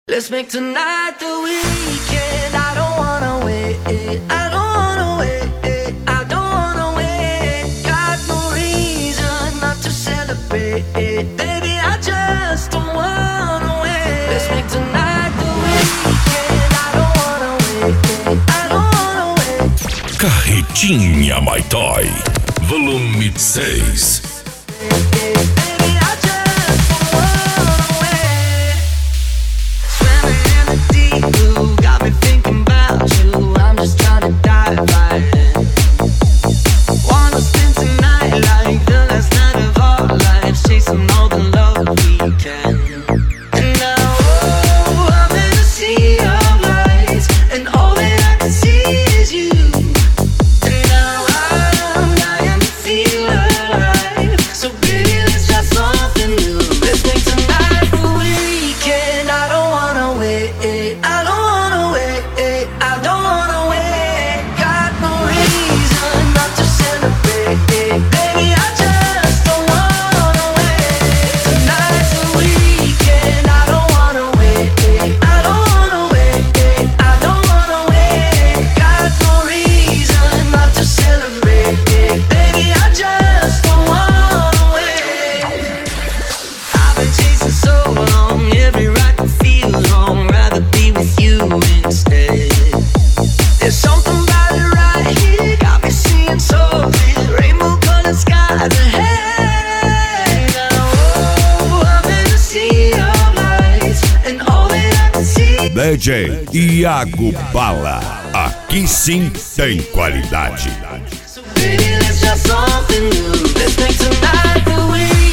Let's make tonight the weekend. I don't wanna wait. I don't wanna wait. I don't wanna wait. Got no reason not to celebrate. Baby, I just don't wanna wait. Let's make tonight the weekend. I don't wanna wait. I don't wanna wait. Carretinha My Toy, volume 6. Got me thinking about you. I'm just trying to dive right in. Wanna spend tonight like the last night of our lives, chasing all the love we can. And now, I'm in a sea of lights, and all that I can see is you. And now I'm dying to feel alive. So baby, let's try something new. Let's make tonight the weekend. I don't wanna wait. I don't wanna wait. I don't wanna wait. Got no reason not to celebrate. Baby, I just don't wanna wait. Tonight's the weekend. I don't wanna wait. I don't wanna wait. I don't wanna wait. Got no reason not to celebrate. Baby, I just don't wanna wait. I've been chasing so long, every right to feel wrong. Rather be with you instead. There's something about it right here, got me seeing so clear. Rainbow colored skies ahead. Now, I'm in a sea of lights, and all that I can see. DJ Iago Bala, aqui sim tem qualidade. So baby, let's try something new. Let's make tonight the weekend.